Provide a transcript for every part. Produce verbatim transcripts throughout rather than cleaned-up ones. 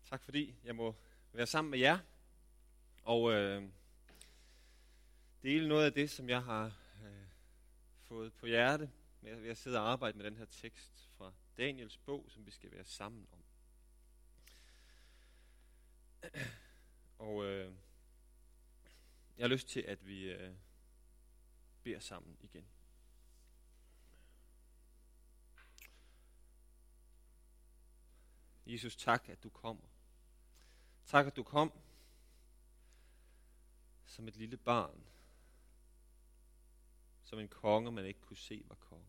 Tak fordi jeg må være sammen med jer og øh, dele noget af det, som jeg har øh, fået på hjerte med ved at sidde og arbejde med den her tekst fra Daniels bog, som vi skal være sammen om. Og øh, jeg har lyst til, at vi øh, beder sammen igen. Jesus, tak, at du kommer. Tak, at du kom som et lille barn. Som en konge, man ikke kunne se var konge.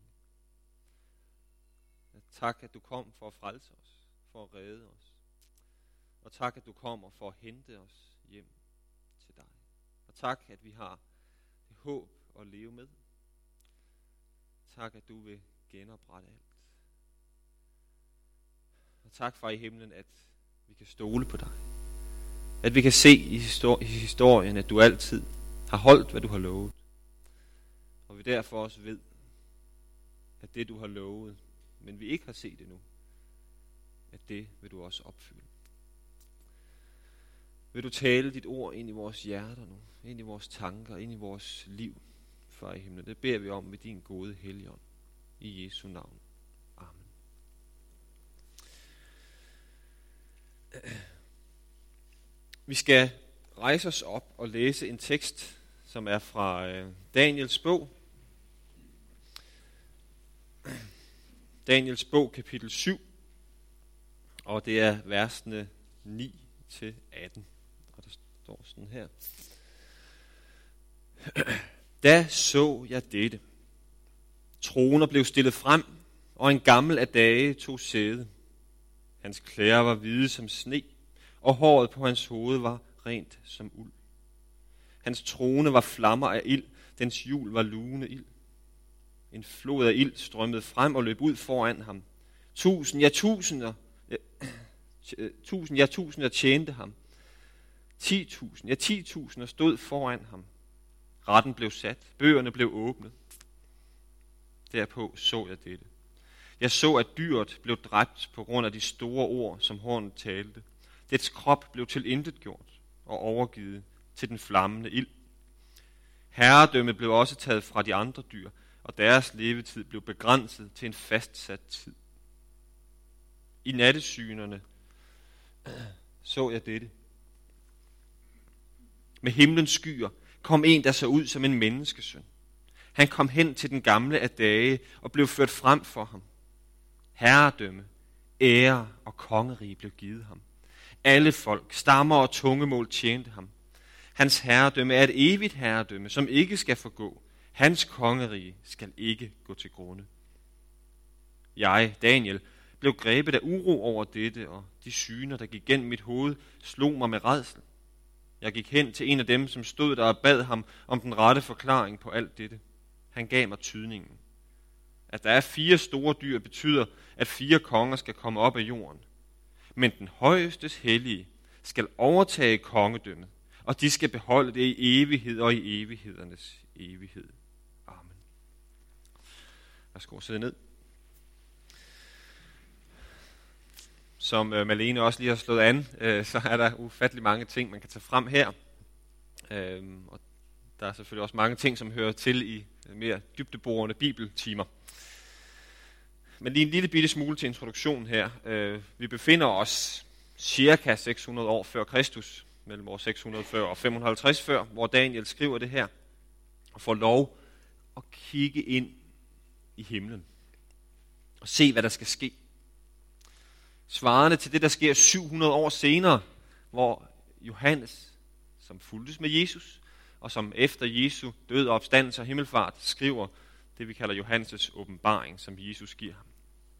Tak, at du kom for at frelse os, for at redde os. Og tak, at du kommer for at hente os hjem til dig. Og tak, at vi har det håb at leve med. Tak, at du vil genoprette alt. Og tak for i himlen, at vi kan stole på dig. At vi kan se i historien, at du altid har holdt, hvad du har lovet. Og vi derfor også ved, at det du har lovet, men vi ikke har set endnu, at det vil du også opfylde. Vil du tale dit ord ind i vores hjerter nu, ind i vores tanker, ind i vores liv, far i himlen. Det beder vi om ved din gode Helligånd. I Jesu navn. Amen. Vi skal rejse os op og læse en tekst, som er fra øh, Daniels bog. Daniels bog, kapitel syv, og det er versene ni til atten. Og der står sådan her. Da så jeg dette. Troner blev stillet frem, og en gammel af dage tog sæde. Hans klæder var hvide som sne, og håret på hans hoved var rent som uld. Hans trone var flammer af ild, dens hjul var lugende ild. En flod af ild strømmede frem og løb ud foran ham. Tusind, ja tusinder, ja, tusind, ja tusinder tjente ham. Ti tusind, ja ti tusinder stod foran ham. Retten blev sat, bøgerne blev åbnet. Derpå så jeg dette. Jeg så, at dyret blev dræbt på grund af de store ord, som hornet talte. Dets krop blev tilintetgjort og overgivet til den flammende ild. Herredømmet blev også taget fra de andre dyr, og deres levetid blev begrænset til en fastsat tid. I nattesynerne så jeg dette. Med himlens skyer kom en, der så ud som en menneskesøn. Han kom hen til den gamle af dage og blev ført frem for ham. Herredømme, ære og kongerige blev givet ham. Alle folk, stammer og tungemål tjente ham. Hans herredømme er et evigt herredømme, som ikke skal forgå. Hans kongerige skal ikke gå til grunde. Jeg, Daniel, blev grebet af uro over dette, og de syner, der gik gennem mit hoved, slog mig med rædsel. Jeg gik hen til en af dem, som stod der og bad ham om den rette forklaring på alt dette. Han gav mig tydningen. At der er fire store dyr betyder, at fire konger skal komme op af jorden. Men den højestes hellige skal overtage kongedømmet, og de skal beholde det i evighed og i evighedernes evighed. Amen. Værsgo, sidde ned. Som øh, Malene også lige har slået an, øh, så er der ufattelig mange ting, man kan tage frem her. Øh, og der er selvfølgelig også mange ting, som hører til i mere dybdeborende bibeltimer. Men lige en lille bitte smule til introduktion her. Øh, vi befinder os cirka seks hundrede år før Kristus, mellem år seks hundrede før og fem hundrede og halvtreds før, hvor Daniel skriver det her, og får lov at kigge ind i himlen og se, hvad der skal ske. Svarende til det, der sker syv hundrede år senere, hvor Johannes, som fulgtes med Jesus, og som efter Jesu død og opstandelse og himmelfart, skriver det, vi kalder Johannes' åbenbaring, som Jesus giver ham.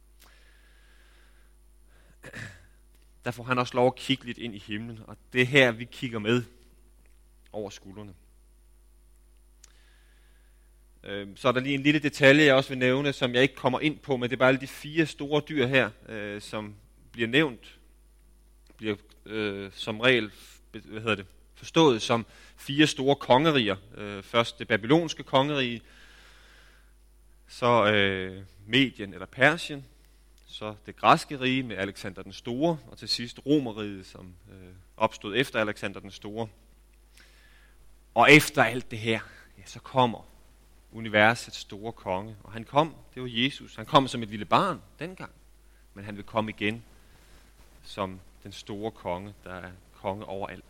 Der får han også lov at kigge lidt ind i himlen, og det er her, vi kigger med over skuldrene. Så er der lige en lille detalje, jeg også vil nævne, som jeg ikke kommer ind på, men det er bare alle de fire store dyr her, øh, som bliver nævnt, bliver øh, som regel hvad hedder det, forstået som fire store kongeriger. Øh, først det babylonske kongerige, så øh, Medien eller Persien, så det græske rige med Alexander den Store, og til sidst Romerriget, som øh, opstod efter Alexander den Store. Og efter alt det her, ja, så kommer universets store konge. Og han kom, det var Jesus. Han kom som et lille barn dengang, men han vil komme igen som den store konge, der er konge over alt.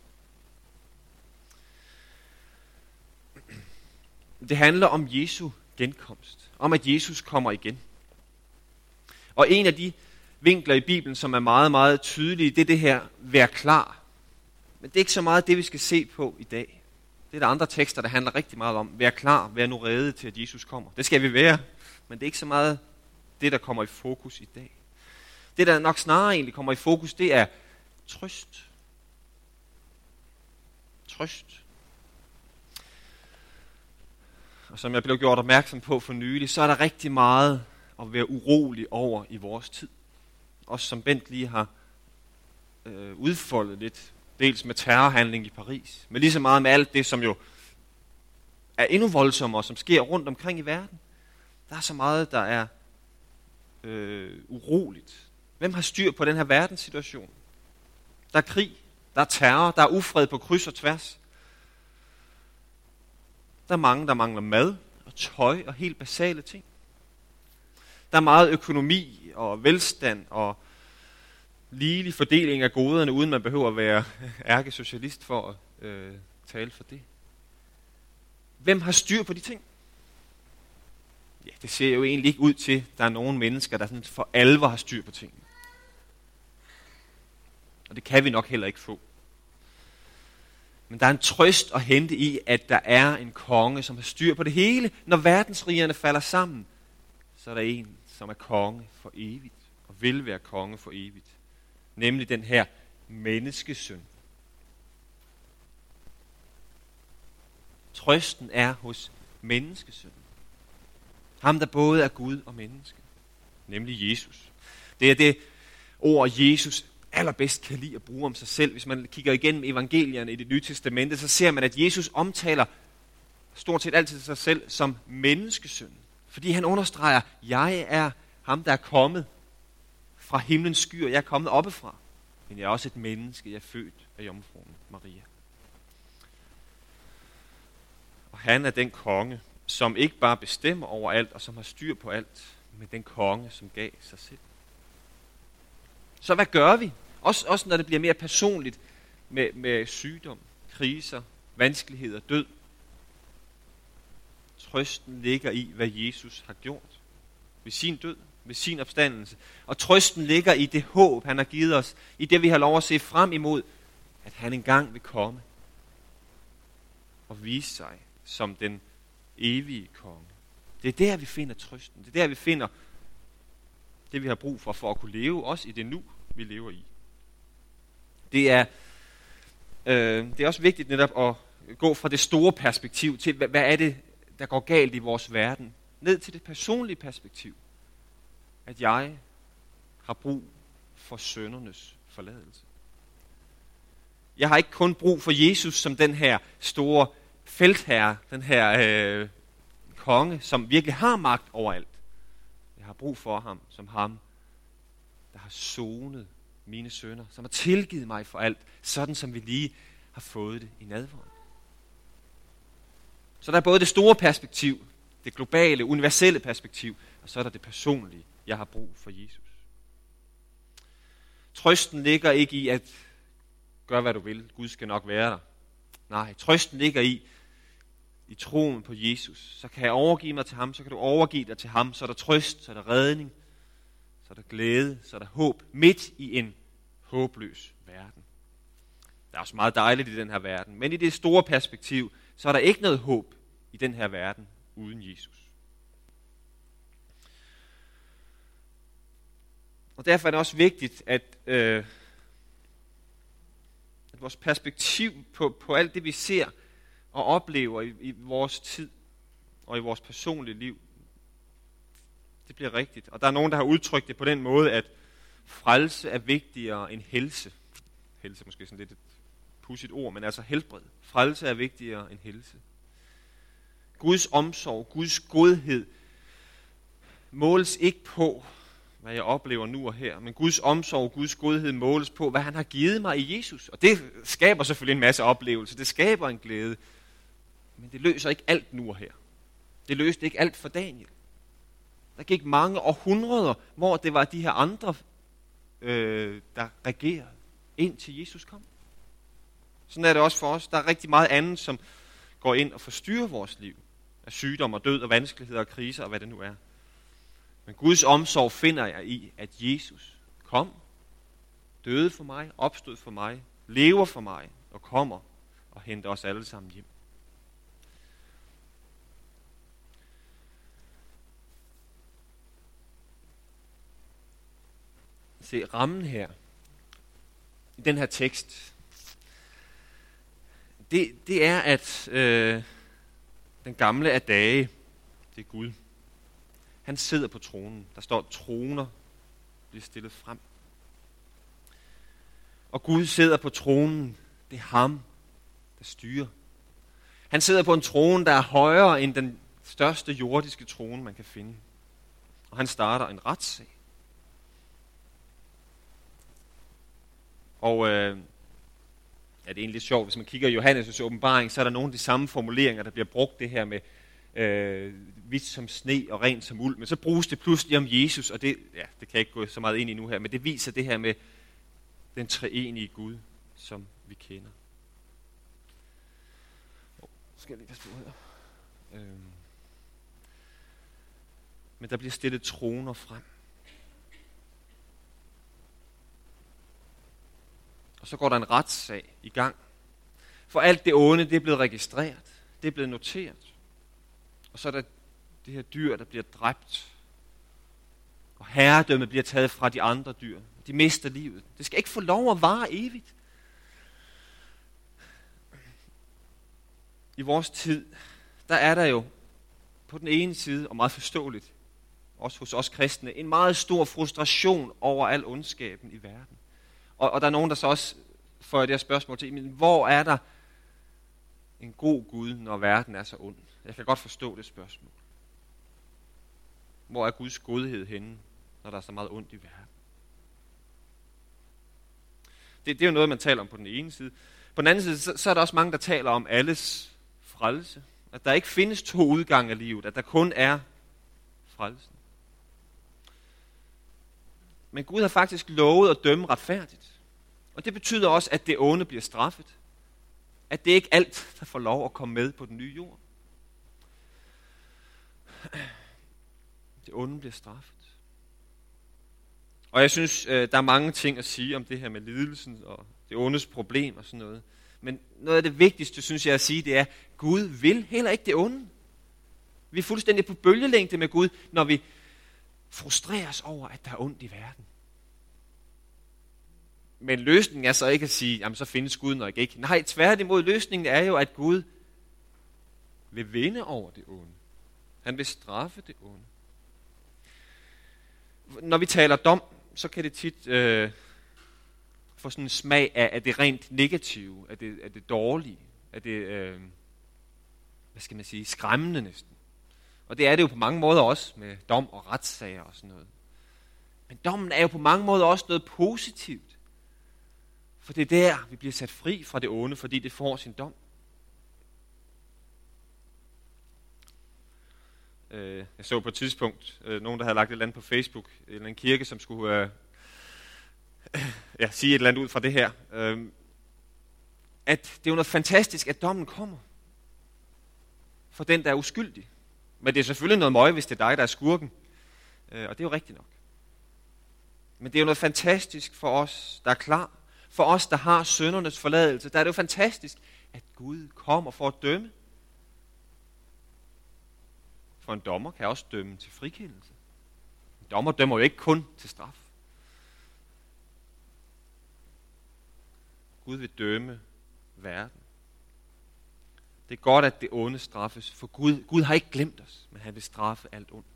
Det handler om Jesu genkomst, om at Jesus kommer igen. Og en af de vinkler i Bibelen, som er meget, meget tydelige, det er det her, vær klar. Men det er ikke så meget det, vi skal se på i dag. Det er der andre tekster, der handler rigtig meget om. Vær klar, vær nu rede til, at Jesus kommer. Det skal vi være, men det er ikke så meget det, der kommer i fokus i dag. Det, der nok snarere egentlig kommer i fokus, det er trøst. Trøst. Og som jeg blev gjort opmærksom på for nylig, så er der rigtig meget at være urolig over i vores tid. Også som Bent lige har øh, udfoldet lidt, dels med terrorhandling i Paris, men lige så meget med alt det, som jo er endnu voldsommere, som sker rundt omkring i verden. Der er så meget, der er øh, uroligt. Hvem har styr på den her verdenssituation? Der er krig, der er terror, der er ufred på kryds og tværs. Der er mange, der mangler mad og tøj og helt basale ting. Der er meget økonomi og velstand og ligelig fordeling af goderne, uden man behøver at være ærkesocialist for at øh, tale for det. Hvem har styr på de ting? Ja, det ser jo egentlig ikke ud til, at der er nogle mennesker, der sådan for alvor har styr på tingene. Og det kan vi nok heller ikke få. Men der er en trøst at hente i, at der er en konge, som har styr på det hele. Når verdensrigerne falder sammen, så er der en, som er konge for evigt, og vil være konge for evigt. Nemlig den her menneskesøn. Trøsten er hos menneskesønnen. Ham, der både er Gud og menneske. Nemlig Jesus. Det er det ord, Jesus allerbedst kan lide at bruge om sig selv. Hvis man kigger igennem evangelierne i Det Nye Testamente, så ser man, at Jesus omtaler stort set altid sig selv som menneskesøn. Fordi han understreger, jeg er ham, der er kommet fra himlens skyer. Jeg er kommet oppefra. Men jeg er også et menneske. Jeg er født af jomfruen Maria. Og han er den konge, som ikke bare bestemmer over alt, og som har styr på alt, men den konge, som gav sig selv. Så hvad gør vi? Også, også når det bliver mere personligt med, med sygdom, kriser, vanskeligheder, død. Trøsten ligger i, hvad Jesus har gjort ved sin død, ved sin opstandelse. Og trøsten ligger i det håb, han har givet os, i det, vi har lov at se frem imod, at han engang vil komme og vise sig som den evige konge. Det er der, vi finder trøsten. Det er der, vi finder det, vi har brug for, for at kunne leve, også i det nu, vi lever i. Det er, øh, det er også vigtigt netop at gå fra det store perspektiv til, hvad, hvad er det, der går galt i vores verden, ned til det personlige perspektiv. At jeg har brug for syndernes forladelse. Jeg har ikke kun brug for Jesus som den her store feltherre, den her øh, konge, som virkelig har magt over alt. Jeg har brug for ham som ham, der har sonet mine synder, som har tilgivet mig for alt, sådan som vi lige har fået det i nadveren. Så der er både det store perspektiv, det globale, universelle perspektiv, og så er der det personlige. Jeg har brug for Jesus. Trøsten ligger ikke i at gøre, hvad du vil. Gud skal nok være der. Nej, trøsten ligger i, i troen på Jesus. Så kan jeg overgive mig til ham, så kan du overgive dig til ham. Så er der trøst, så er der redning, så er der glæde, så er der håb. Midt i en håbløs verden. Der er også meget dejligt i den her verden. Men i det store perspektiv, så er der ikke noget håb i den her verden uden Jesus. Og derfor er det også vigtigt, at, øh, at vores perspektiv på, på alt det, vi ser og oplever i, i vores tid og i vores personlige liv, det bliver rigtigt. Og der er nogen, der har udtrykt det på den måde, at frelse er vigtigere end helse. Helse er måske sådan lidt et pudsigt ord, men altså helbred. Frelse er vigtigere end helse. Guds omsorg, Guds godhed måles ikke på, hvad jeg oplever nu og her. Men Guds omsorg, Guds godhed måles på, hvad han har givet mig i Jesus. Og det skaber selvfølgelig en masse oplevelser. Det skaber en glæde. Men det løser ikke alt nu og her. Det løste ikke alt for Daniel. Der gik mange århundreder, hvor det var de her andre, øh, der regerede, indtil Jesus kom. Sådan er det også for os. Der er rigtig meget andet, som går ind og forstyrrer vores liv. Af sygdom og død og vanskeligheder og kriser og hvad det nu er. Men Guds omsorg finder jeg i, at Jesus kom, døde for mig, opstod for mig, lever for mig og kommer og henter os alle sammen hjem. Se, rammen her, i den her tekst, det, det er, at øh, den gamle af dage, det er Gud. Han sidder på tronen. Der står, troner bliver stillet frem. Og Gud sidder på tronen. Det er ham, der styrer. Han sidder på en trone, der er højere end den største jordiske trone, man kan finde. Og han starter en retssag. Og øh, ja, det er egentlig sjovt, hvis man kigger i Johannes' åbenbaring, så er der nogle af de samme formuleringer, der bliver brugt det her med øh, hvidt som sne og rent som uld. Men så bruges det pludselig om Jesus, og det, ja, det kan jeg ikke gå så meget ind i nu her, men det viser det her med den treenige Gud, som vi kender. Oh, skal jeg lige passe på her. Øhm. Men der bliver stillet troner frem. Og så går der en retssag i gang. For alt det onde, det er blevet registreret. Det er blevet noteret. Og så er der det her dyr, der bliver dræbt. Og herredømmet bliver taget fra de andre dyr. De mister livet. Det skal ikke få lov at vare evigt. I vores tid, der er der jo på den ene side, og meget forståeligt, også hos os kristne, en meget stor frustration over al ondskaben i verden. Og, og der er nogen, der så også får det her spørgsmål til, men hvor er der en god Gud, når verden er så ond? Jeg kan godt forstå det spørgsmål. Hvor er Guds godhed henne, når der er så meget ondt i verden? Det, det er jo noget, man taler om på den ene side. På den anden side, så, så er der også mange, der taler om alles frelse. At der ikke findes to udgange af livet, at der kun er frelsen. Men Gud har faktisk lovet at dømme retfærdigt. Og det betyder også, at det onde bliver straffet. At det ikke alt, der får lov at komme med på den nye jord. Det onde bliver straffet. Og jeg synes, der er mange ting at sige om det her med lidelsen og det ondes problem og sådan noget. Men noget af det vigtigste, synes jeg at sige, det er, at Gud vil heller ikke det onde. Vi er fuldstændig på bølgelængde med Gud, når vi frustreres over, at der er ondt i verden. Men løsningen er så ikke at sige, jamen så findes Gud nok ikke. Nej, tværtimod, løsningen er jo, at Gud vil vinde over det onde. Han vil straffe det onde. Når vi taler dom, så kan det tit øh, få sådan en smag af, af det rent negative, af det, af det dårlige, af det, øh, hvad skal man sige, skræmmende næsten. Og det er det jo på mange måder også med dom og retssager og sådan noget. Men dommen er jo på mange måder også noget positivt. For det er der, vi bliver sat fri fra det onde, fordi det får sin dom. Jeg så på et tidspunkt nogen, der havde lagt et eller andet på Facebook, eller en kirke, som skulle øh, ja, sige et eller andet ud fra det her. Øh, at det er jo noget fantastisk, at dommen kommer for den, der er uskyldig. Men det er selvfølgelig noget møg, hvis det er dig, der er skurken. Øh, og det er jo rigtigt nok. Men det er jo noget fantastisk for os, der er klar. For os, der har syndernes forladelse. Der er det jo fantastisk, at Gud kommer for at dømme. For en dommer kan også dømme til frikendelse. En dommer dømmer jo ikke kun til straf. Gud vil dømme verden. Det er godt, at det onde straffes, for Gud, Gud har ikke glemt os, men han vil straffe alt ondt.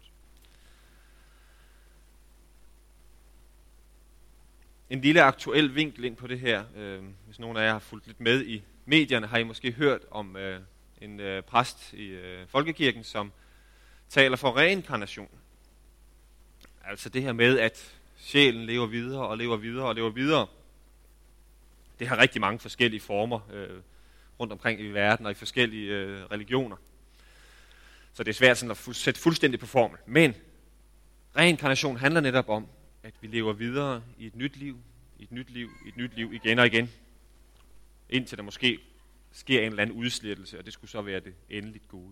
En lille aktuel vinkel ind på det her. Øh, hvis nogen af jer har fulgt lidt med i medierne, har I måske hørt om øh, en øh, præst i øh, Folkekirken, som taler for reinkarnation. altså det her med, at sjælen lever videre og lever videre og lever videre, det har rigtig mange forskellige former øh, rundt omkring i verden og i forskellige øh, religioner. Så det er svært sådan at fu- sætte fuldstændig på formel. Men reinkarnation handler netop om, at vi lever videre i et nyt liv, i et nyt liv, i et nyt liv igen og igen, indtil der måske sker en eller anden udslettelse, og det skulle så være det endeligt gode.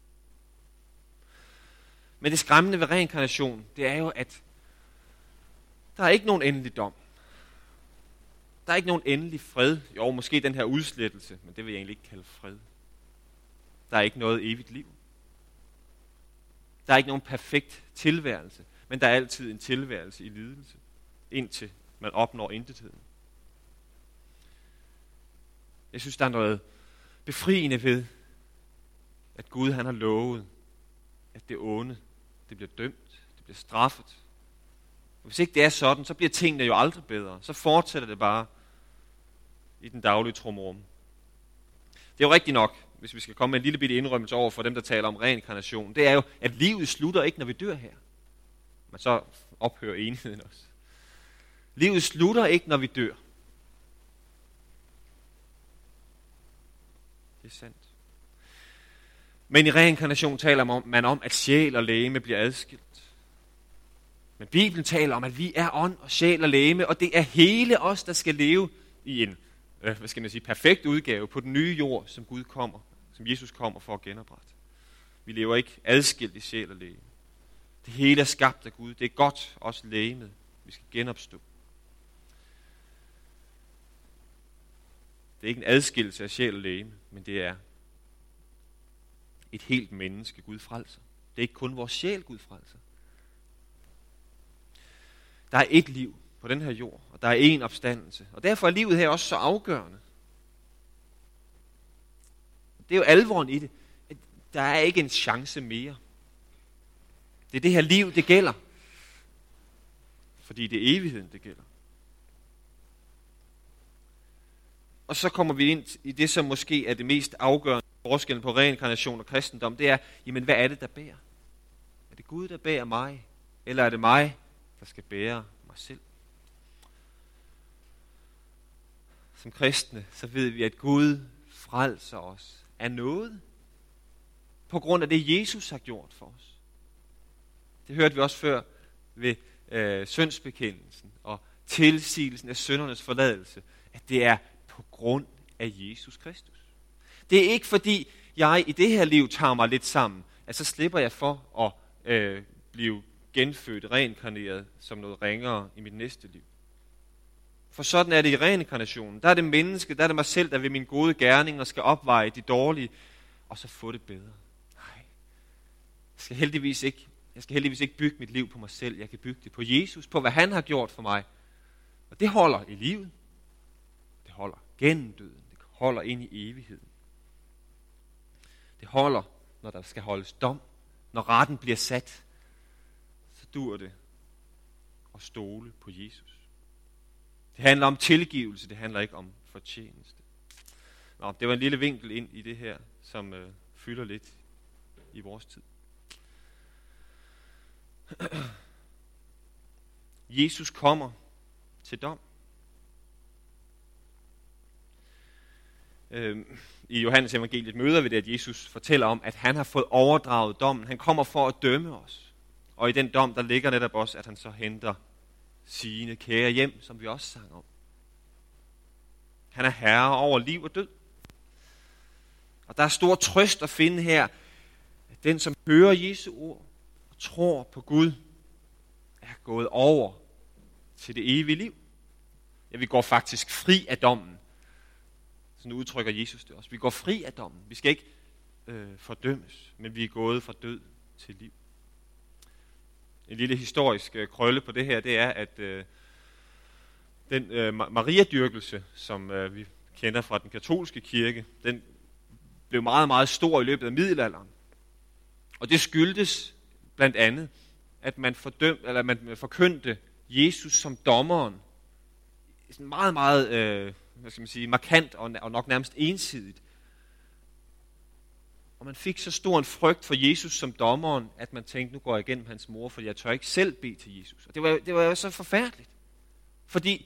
Men det skræmmende ved reinkarnation, det er jo, at der er ikke nogen endelig dom. Der er ikke nogen endelig fred. Jo, måske den her udslettelse, men det vil jeg egentlig ikke kalde fred. Der er ikke noget evigt liv. Der er ikke nogen perfekt tilværelse, men der er altid en tilværelse i lidelse, indtil man opnår intetheden. Jeg synes, der er noget befriende ved, at Gud han har lovet, at det onde, det bliver dømt, det bliver straffet. Og hvis ikke det er sådan, så bliver tingene jo aldrig bedre. Så fortsætter det bare i den daglige trummerum. Det er jo rigtigt nok, hvis vi skal komme med en lille bitte indrømmelse over for dem, der taler om reinkarnation. Det er jo, at livet slutter ikke, når vi dør her. Men så ophører enheden også. Livet slutter ikke, når vi dør. Det er sandt. Men i reinkarnation taler man om, at sjæl og legeme bliver adskilt. Men Bibelen taler om, at vi er ånd og sjæl og legeme, og det er hele os, der skal leve i en øh, hvad skal man sige, perfekt udgave på den nye jord, som Gud kommer, som Jesus kommer for at genoprette. Vi lever ikke adskilt i sjæl og legeme. Det hele er skabt af Gud. Det er godt, også legemet. Vi skal genopstå. Det er ikke en adskillelse af sjæl og legeme, men det er et helt menneske, Gud frelser. Det er ikke kun vores sjæl, Gud frelser. Der er et liv på den her jord, og der er en opstandelse. Og derfor er livet her også så afgørende. Det er jo alvoren i det. Der er ikke en chance mere. Det er det her liv, det gælder. Fordi det er evigheden, det gælder. Og så kommer vi ind i det, som måske er det mest afgørende forskellen på reinkarnation og kristendom. Det er, jamen hvad er det, der bærer? Er det Gud, der bærer mig? Eller er det mig, der skal bære mig selv? Som kristne, så ved vi, at Gud frelser os af noget. På grund af det, Jesus har gjort for os. Det hørte vi også før ved øh, syndsbekendelsen og tilsigelsen af syndernes forladelse. At det er på grund af Jesus Kristus. Det er ikke fordi, jeg i det her liv tager mig lidt sammen, at så slipper jeg for at øh, blive genfødt, reinkarneret som noget ringere i mit næste liv. For sådan er det i reinkarnationen. Der er det menneske, der er det mig selv, der ved mine gode gerninger skal opveje de dårlige, og så få det bedre. Nej, jeg skal heldigvis ikke, jeg skal heldigvis ikke bygge mit liv på mig selv. Jeg kan bygge det på Jesus, på hvad han har gjort for mig. Og det holder i livet. Det holder gennem døden. Det holder ind i evigheden. Det holder, når der skal holdes dom. Når retten bliver sat, så dur det at stole på Jesus. Det handler om tilgivelse, det handler ikke om fortjeneste. Nå, det var en lille vinkel ind i det her, som øh, fylder lidt i vores tid. Jesus kommer til dom. Øh, I Johannes evangeliet møder vi det, at Jesus fortæller om, at han har fået overdraget dommen. Han kommer for at dømme os. Og i den dom, der ligger netop også, at han så henter sine kære hjem, som vi også sang om. Han er herre over liv og død. Og der er stor trøst at finde her, at den, som hører Jesu ord og tror på Gud, er gået over til det evige liv. Ja, vi går faktisk fri af dommen. Sådan udtrykker Jesus det også. Vi går fri af dommen. Vi skal ikke øh, fordømmes, men vi er gået fra død til liv. En lille historisk øh, krølle på det her, det er, at øh, den øh, Maria-dyrkelse, som øh, vi kender fra den katolske kirke, den blev meget, meget stor i løbet af middelalderen. Og det skyldtes blandt andet, at man, fordømte, eller man forkyndte Jesus som dommeren. Sådan meget, meget øh, hvad skal man sige, markant og, og nok nærmest ensidigt. Og man fik så stor en frygt for Jesus som dommeren, at man tænkte, nu går jeg igennem hans mor, for jeg tør ikke selv bede til Jesus. Og det var, det var jo så forfærdeligt. Fordi,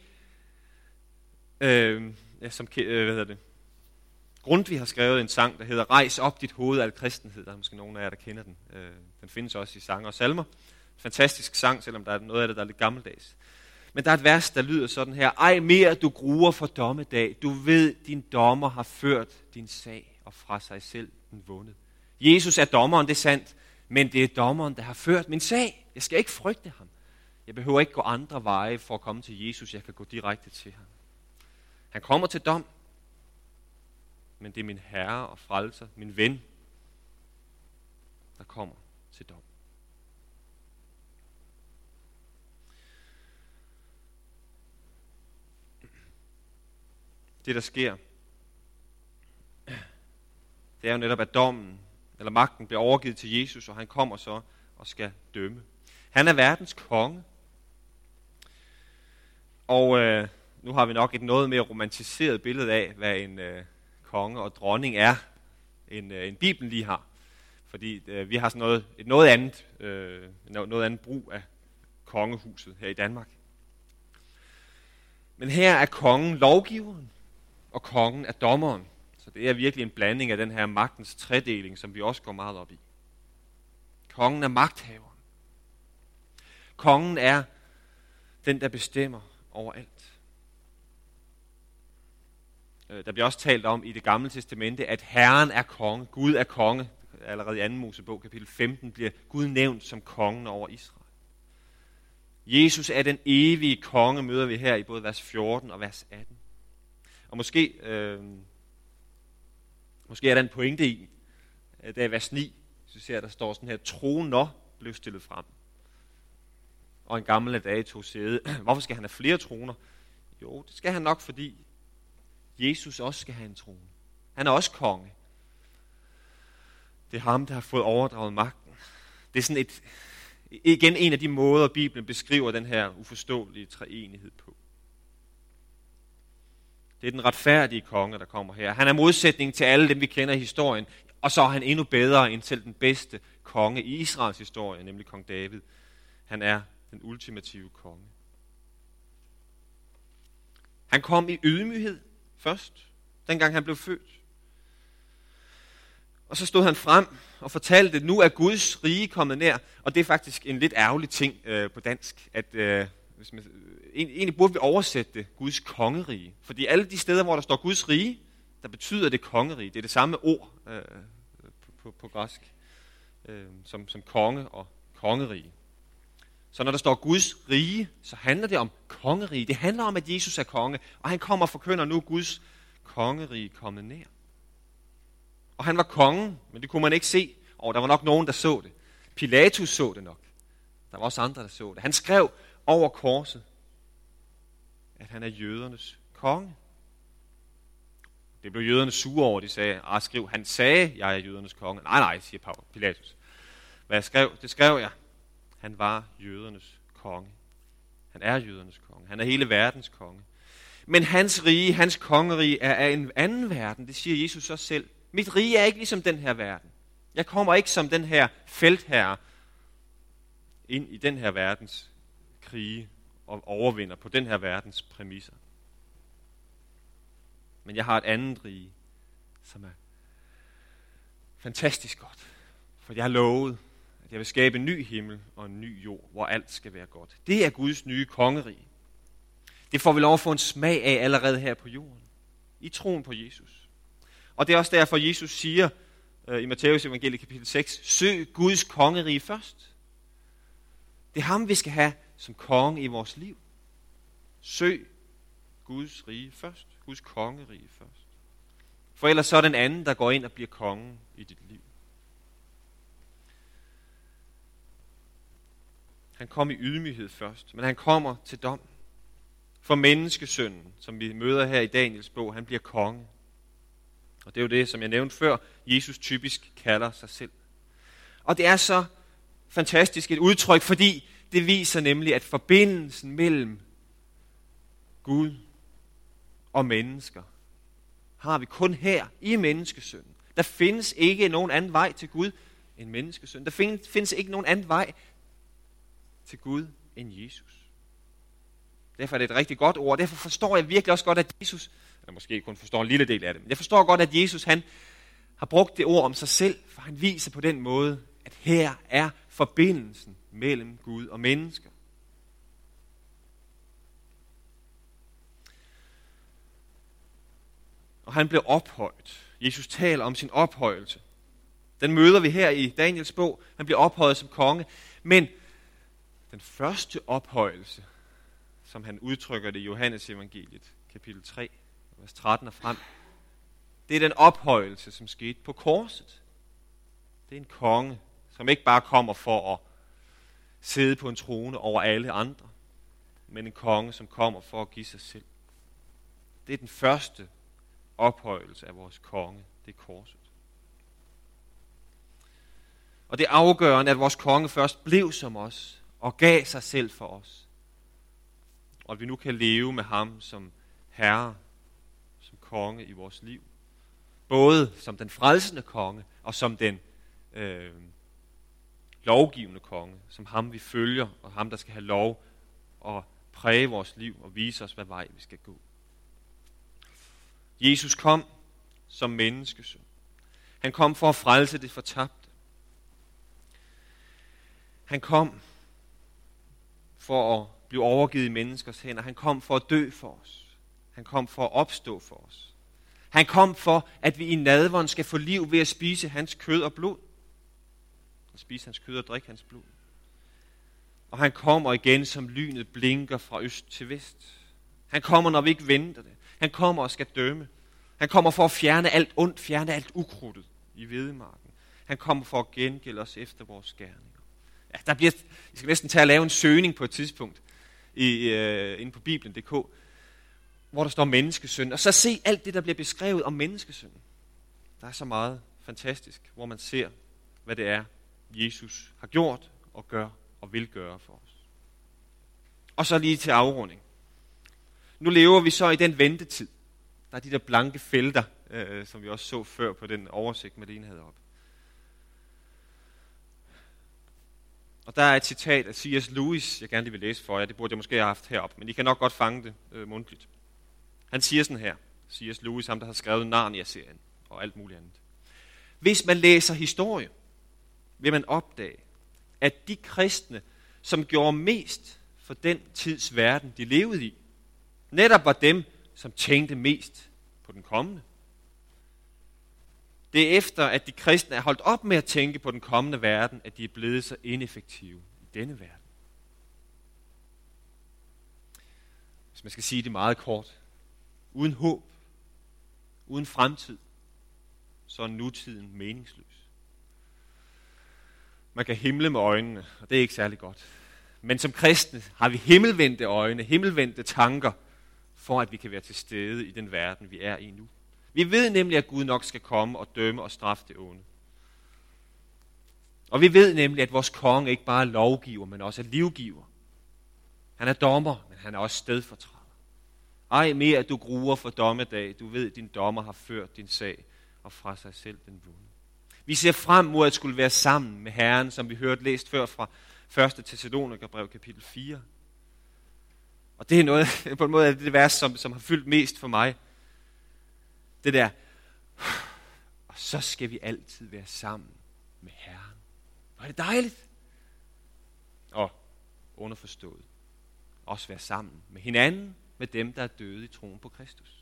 øh, ja, som, øh, hvad hedder det, Grundtvig har skrevet en sang, der hedder Rejs op dit hoved al kristenhed. Der er måske nogen af jer, der kender den. Øh, den findes også i sanger og salmer. Fantastisk sang, selvom der er noget af det, der er lidt gammeldags. Men der er et vers, der lyder sådan her. Ej mere du gruer for dommedag. Du ved, din dommer har ført din sag, og fra sig selv den vundet. Jesus er dommeren, det er sandt. Men det er dommeren, der har ført min sag. Jeg skal ikke frygte ham. Jeg behøver ikke gå andre veje for at komme til Jesus. Jeg kan gå direkte til ham. Han kommer til dom. Men det er min herre og frelser, min ven, der kommer til dom. Det, der sker, det er jo netop, at dommen, eller magten, bliver overgivet til Jesus, og han kommer så og skal dømme. Han er verdens konge. Og øh, nu har vi nok et noget mere romantiseret billede af, hvad en øh, konge og dronning er, end, øh, end Bibelen lige har. Fordi øh, vi har sådan noget, et noget andet, øh, noget andet brug af kongehuset her i Danmark. Men her er kongen lovgiveren, og kongen er dommeren. Så det er virkelig en blanding af den her magtens tredeling, som vi også går meget op i. Kongen er magthaveren. Kongen er den, der bestemmer over alt. Der bliver også talt om i Det Gamle Testamente, at Herren er konge. Gud er konge. Allerede i anden Mosebog, kapitel femten, bliver Gud nævnt som kongen over Israel. Jesus er den evige konge, møder vi her i både vers fjorten og vers atten. Og måske, øh, måske er der en pointe i, der i vers ni, så ser jeg, der står sådan her, troner blev stillet frem. Og en gammel af dage tog sæde. Hvorfor skal han have flere troner? Jo, det skal han nok, fordi Jesus også skal have en trone. Han er også konge. Det er ham, der har fået overdraget magten. Det er sådan et, igen en af de måder, Bibelen beskriver den her uforståelige treenighed på. Det er den retfærdige konge, der kommer her. Han er modsætning til alle dem, vi kender i historien. Og så er han endnu bedre end selv den bedste konge i Israels historie, nemlig kong David. Han er den ultimative konge. Han kom i ydmyghed først, dengang han blev født. Og så stod han frem og fortalte, at nu er Guds rige kommet nær. Og det er faktisk en lidt ærgerlig ting øh, på dansk, at øh, hvis man, egentlig burde vi oversætte det, Guds kongerige. Fordi alle de steder, hvor der står Guds rige, der betyder det kongerige. Det er det samme ord øh, på, på, på græsk, øh, som, som konge og kongerige. Så når der står Guds rige, så handler det om kongerige. Det handler om, at Jesus er konge, og han kommer og forkynder nu Guds kongerige kommet nær. Og han var kongen, men det kunne man ikke se. Og der var nok nogen, der så det. Pilatus så det nok. Der var også andre, der så det. Han skrev over korset, at han er jødernes konge. Det blev jøderne sure over, de sagde, ah, skriv, han sagde, jeg er jødernes konge. Nej, nej, siger Pilatus. Hvad jeg skrev, det skrev jeg. Han var jødernes konge. Han er jødernes konge. Han er hele verdens konge. Men hans rige, hans kongerige er af en anden verden. Det siger Jesus også selv. Mit rige er ikke ligesom den her verden. Jeg kommer ikke som den her feltherre ind i den her verdens krige og overvinder på den her verdens præmisser. Men jeg har et andet rige, som er fantastisk godt. For jeg har lovet, at jeg vil skabe en ny himmel og en ny jord, hvor alt skal være godt. Det er Guds nye kongerige. Det får vi lov at få en smag af allerede her på jorden. I troen på Jesus. Og det er også derfor, Jesus siger øh, i Matthæus evangeliet kapitel seks, søg Guds kongerige først. Det er ham, vi skal have som konge i vores liv. Søg Guds rige først. Guds kongerige først. For ellers så er den anden, der går ind og bliver kongen i dit liv. Han kom i ydmyghed først, men han kommer til dom. For menneskesønnen, som vi møder her i Daniels bog, han bliver konge. Og det er jo det, som jeg nævnte før, Jesus typisk kalder sig selv. Og det er så fantastisk et udtryk, fordi det viser nemlig, at forbindelsen mellem Gud og mennesker har vi kun her i menneskesønnen. Der findes ikke nogen anden vej til Gud end menneskesøn. Der findes ikke nogen anden vej til Gud end Jesus. Derfor er det et rigtig godt ord. Derfor forstår jeg virkelig også godt, at Jesus, eller måske kun forstår en lille del af det, men jeg forstår godt, at Jesus han har brugt det ord om sig selv, for han viser på den måde, at her er forbindelsen mellem Gud og mennesker. Og han blev ophøjet. Jesus taler om sin ophøjelse. Den møder vi her i Daniels bog. Han bliver ophøjet som konge. Men den første ophøjelse, som han udtrykker det i Johannes evangeliet, kapitel tre, vers tretten og frem, det er den ophøjelse, som skete på korset. Det er en konge, som ikke bare kommer for at sidde på en trone over alle andre, men en konge, som kommer for at give sig selv. Det er den første ophøjelse af vores konge, det er korset. Og det er afgørende, at vores konge først blev som os og gav sig selv for os. Og at vi nu kan leve med ham som herre, som konge i vores liv. Både som den frelsende konge og som den øh, lovgivende konge, som ham vi følger, og ham der skal have lov at præge vores liv og vise os, hvad vej vi skal gå. Jesus kom som menneskesøn. Han kom for at frelse det fortabte. Han kom for at blive overgivet i menneskers hænder. Han kom for at dø for os. Han kom for at opstå for os. Han kom for, at vi i nadveren skal få liv ved at spise hans kød og blod. At spise hans kød og drikke hans blod. Og han kommer igen, som lynet blinker fra øst til vest. Han kommer, når vi ikke venter det. Han kommer og skal dømme. Han kommer for at fjerne alt ondt, fjerne alt ukrudtet i hvedemarken. Han kommer for at gengælde os efter vores gerninger. Ja, der bliver, I skal næsten tage at lave en søgning på et tidspunkt i, øh, inde på Bibelen punktum d k, hvor der står menneskesøn. Og så se alt det, der bliver beskrevet om menneskesønnen. Der er så meget fantastisk, hvor man ser, hvad det er, Jesus har gjort og gør og vil gøre for os. Og så lige til afrunding. Nu lever vi så i den ventetid. Der er de der blanke felter, øh, som vi også så før på den oversigt, Malene havde op. Og der er et citat af C S Lewis, jeg gerne lige vil læse for jer. Det burde jeg måske have haft heroppe, men I kan nok godt fange det øh, mundtligt. Han siger sådan her, C S Lewis, ham der har skrevet Narnia-serien og alt muligt andet. Hvis man læser historie, vil man opdage, at de kristne, som gjorde mest for den tids verden, de levede i, netop var dem, som tænkte mest på den kommende. Det er efter, at de kristne er holdt op med at tænke på den kommende verden, at de er blevet så ineffektive i denne verden. Hvis man skal sige det meget kort. Uden håb, uden fremtid, så er nutiden meningsløs. Man kan himle med øjnene, og det er ikke særlig godt. Men som kristne har vi himmelvendte øjne, himmelvendte tanker, for at vi kan være til stede i den verden, vi er i nu. Vi ved nemlig, at Gud nok skal komme og dømme og straffe det onde. Og vi ved nemlig, at vores konge ikke bare er lovgiver, men også er livgiver. Han er dommer, men han er også stedfortræder. Ej mere, at du gruer for dommedag. Du ved, at din dommer har ført din sag, og fra sig selv den vundet. Vi ser frem mod at skulle være sammen med Herren, som vi hørte læst før fra første Thessalonikerbrev kapitel fire. Og det er noget, på en måde af det vers, som, som har fyldt mest for mig. Det der, og så skal vi altid være sammen med Herren. Hvor er det dejligt. Og underforstået, også være sammen med hinanden, med dem, der er døde i troen på Kristus.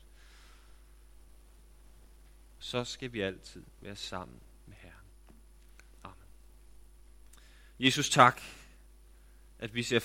Så skal vi altid være sammen med Herren. Amen. Jesus, tak, at vi ser